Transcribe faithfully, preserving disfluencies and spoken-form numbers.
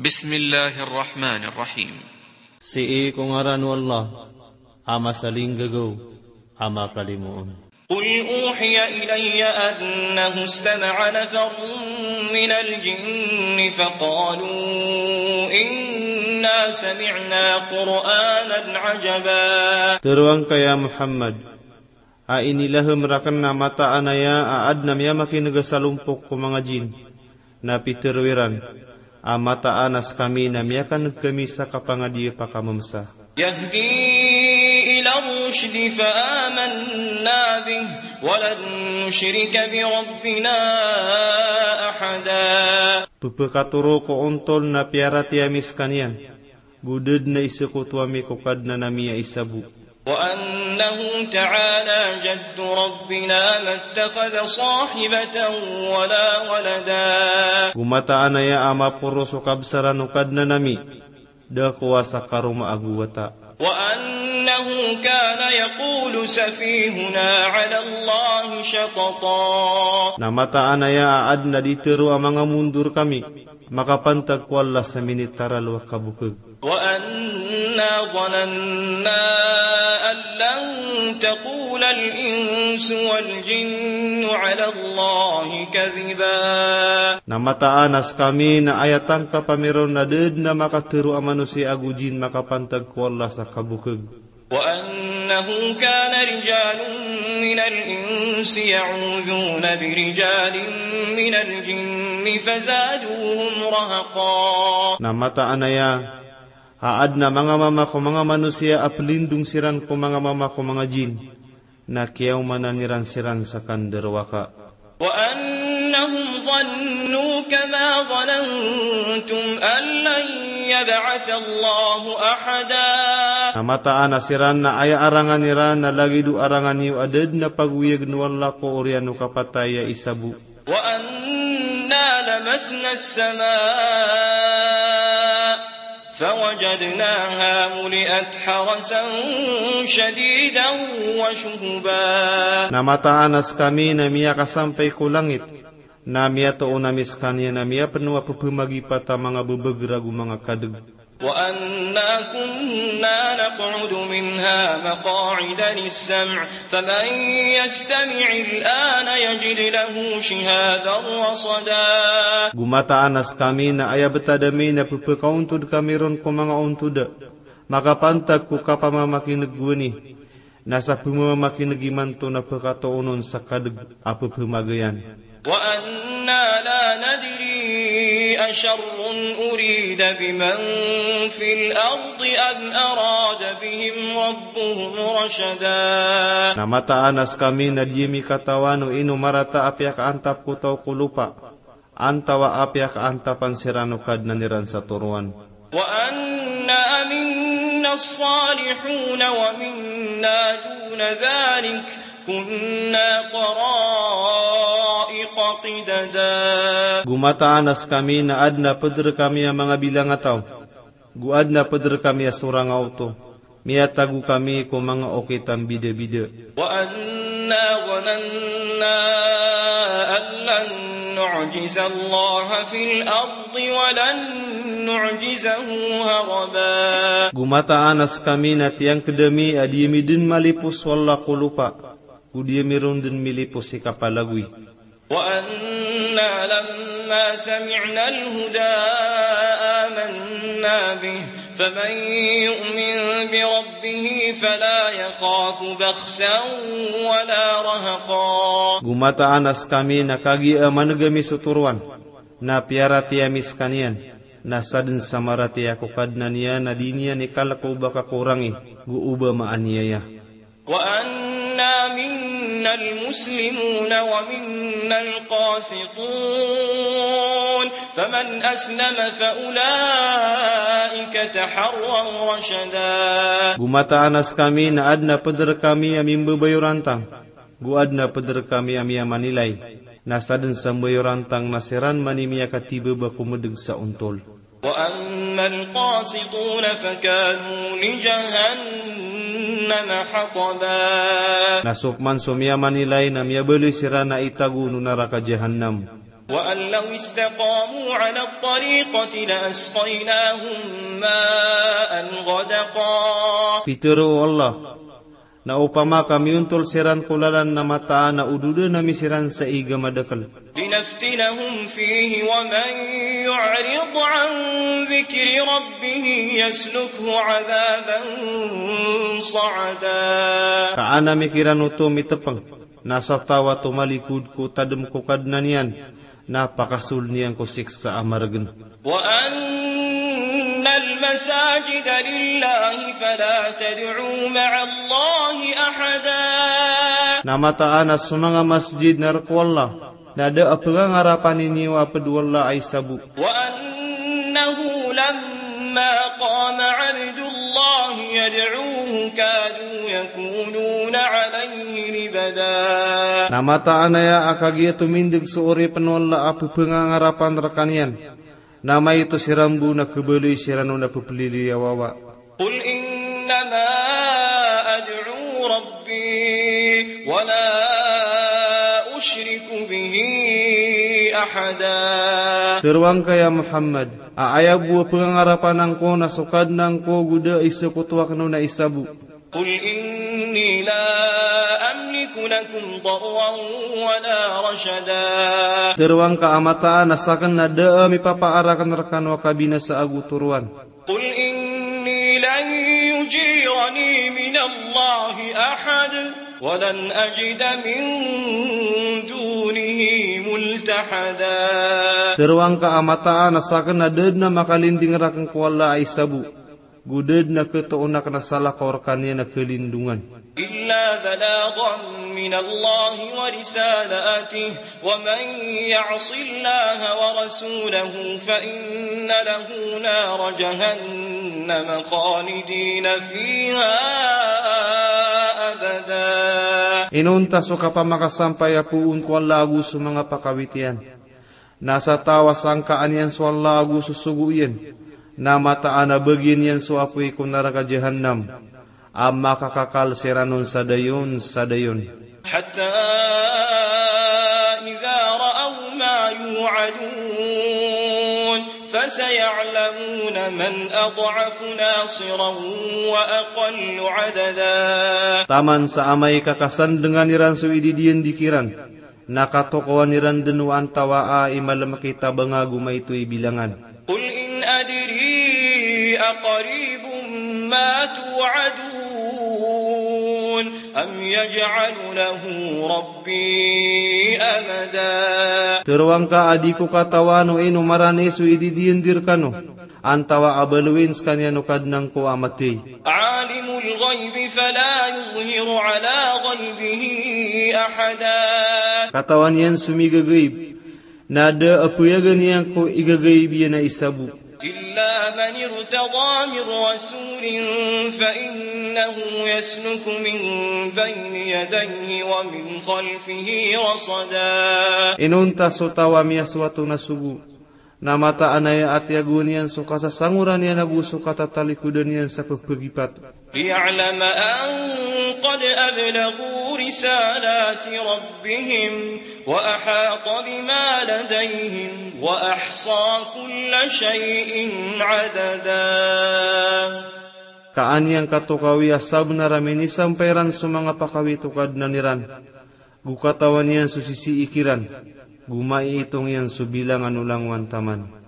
Bismillahirrahmanirrahim. Si kung aran wallah, ama saling gagaw, ama kalimuon. قل أوحي إلي أنه استمع نفر من الجن فقالوا إنا سمعنا قرآنا عجبا. Teruang kaya Muhammad, a inilahum rakanna mata anaya a adnam ya makin nagasalumpok ko mga jin, na piterwiran, a mata anas kami na miyakan kami sa kapangadiya pa kamamsa. Yahdi إلى الرشد فآمنا به ولن نشرك بربنا أحدا. Pupakaturo ko untol na piara tiamis kanyan, gudud na isikutuami ko kad na namiya isabu. وأنه تعالى جد ربنا ما اتخذ صاحبة ولا ولدا. Gumataan na ya ama puro sukabsaran ukad na nami, dakwa sa karuma aguwata. وأنه كان يقول سفيهنا على الله شططا. Namataan na ya aad na ditiru ang mga mundur kami, makapantag ko Allah sa minitaral wa kabukag. وأنا ظننا أن لن تقول الإنس والجن على الله كذبا. Namataan as kami na ayatan ka pamiron na ded na makatiru ang manusia agujin makapantag ko Allah sa kabukag. وأنه كان رجال من الإنس يعوذون برجال من الجن فزادوهم رهقا. Namataan na ya haad na mga mama ko mga manusia apelindung siran ko mga mama ko mga jin na kiyaw mananiran siran sa kanderwaka. وأنهم ظنوا كما ظننتم أن لن يبعث الله أحدا. Namataan na siran na aya arangan niran na lagi du arangan niyo aded na pagwiyag nuwala ko oriano kapataya isabu. وأنا لمسنا السماء فوجدناها ملئت حرسا شديدا وشهبا. Namataan as kami na miya kasampay ko langit, na miya to unamis kanya na miya penuh pupumagi pata mga bubagiragu mga kadeg. وأنا كنا نقعد منها مقاعد للسمع فمن يستمع الآن يجد له شهابا رصدا. Gumataan as kami na aya betadami na pupukauntod kami ron ko mga untuda, makapantag ko kapamamakinagwani, nasa pumamakinag-imanto na pagkatoonon sa kadeg apo pumagayan. وأنا لا ندري أشر أريد بمن في الأرض أم أراد بهم ربهم رشدا. Namataan as kami na diyemi katawano ino marata apyak antap kutaw kulupa, antawa apyak antapan sirano kad na niran sa turuan. وأنا منا الصالحون ومنا دون ذلك كنا طرائق قددا. Gumataan as kami na ad na pedr kami ang mga bilang ataw, guad na pedr kami asurang auto, miyatagu kami ko mga okitan bide-bide. وأنا ظننا أن لن نعجز الله في الأرض ولن نعجزه هربا. Gumataan as kami na tiyang kedemi adiyemi din malipus wala kulupa, udiyemi ron din milipus si kapalagwi. وأنا لما سمعنا الهدى آمنا به فمن يؤمن بربه فلا يخاف بخسا ولا رهقا. Gumataan as kami na kagi managami suturuan, na piara tiamis kanian, na sadin samarati ako kad na niya na diniya ni kalako baka kurangi, guuba maaniyaya. وأنا منا المسلمون ومنا القاسطون فمن أسلم فأولئك تحروا رشدا. Gumataan as kami na ad na pedar kami aming babayurantang, guad na pedar kami aming manilay, na sadin sa babayurantang nasiran manimiya katiba bakumudeg sa untol. وأما القاسطون فكانوا لجهنم حطبا. Nasukman sumya manilay na miya beli sira na itagu nunaraka jahannam, وأن لو استقاموا على الطريقة لأسقيناهم ماء غدقا. Fitiru Allah, na upama kami untul siran kulalan na mataan na ududu na misiran sa iga madakal. لنفتنهم فيه ومن يعرض عن ذكر ربه يسلكه عذابا صعدا. Kaana mikiran uto mitepang, nasa tawa tumalikud ko tadem ko kadnanian, napakasul niyan ko siksa amargan. وأن المساجد لله فلا تدعوا مع الله أحدا. Namataan na sa mga masjid na rakwallah, nada apangang harapan ninyo apaduwala ay sabu. وأنه لما قام عبد الله يدعوه كادوا يكونون عليه لبدا. Namataan na ya akagya tumindig sa ori panwala apapangang harapan rakanian. Nama itu si rambu na kebeli si ranu na pupilili awawa. قل إنما أدعو ربي ولا أشرك به أحدا. Teruang kaya Muhammad, aaya buah pengarapan angko na sukad nangko guda isekutuak no na isabu. قل إني لا أملك لكم ضرا ولا رشدا. Teruang kaamataan asakan na daa mi papaarakan rekan wakabina sa agu turuan. قل إني لن يجيرني من الله أحد ولن أجد من دونه ملتحدا. Teruang kaamataan asakan na dad na makalinding rakan kuwala ay sabu. Gudad na ketaunak na salah kawarkannya na kelindungan. إلا بلاغا من الله ورسالاته ومن يعص الله ورسوله فإن له نار جهنم خالدين فيها أبدا. Inunta so kapamakasampay apuun ko lagu sa mga pakawitian. Nasa tawa sangkaan yan so lagu susuguyan. Na mataan na bagyan yan so apoy kung naraka jahannam. Ang makakakal siranon sa dayon sa dayon. حتى إذا رأوا ما يوعدون فسيعلمون من أضعف ناصرا وأقل عددا. Taman sa amay kakasan dengan niran so ididiyan dikiran. Nakatokoan niran denuan tawaa imalamakita bangagu maito'y bilangan. قل إن أدري أقريب ما توعدون أم يجعل له ربي أمدا. Teruang ka adiko katawano ino marane so ididiyandir kano. Antawa abaluin skanya no kadnang ko amatay. عالم الغيب فلا يظهر على غيبه أحدا. Katawan yan sumigagayb. Nada apuyagan yan ko igagayb yan na isabu. إلا من ارتضى من رسول فإنه يسلك من بين يديه ومن خلفه رصدا. Inunta so tawami aswatu na sugu. Namata anaya at yagunian so kasasanguran yan aguso katatalikudan yan sa pagpagipat. ليعلم أن قد أبلغوا رسالات ربهم وأحاط بما لديهم وأحصى كل شيء عددا. Kaanyang katukawi asab na ramini sampairan sa mga pakawitukad na niran. Gukatawan yan susisi ikiran. Gumai itong yan subilang anulang wantaman.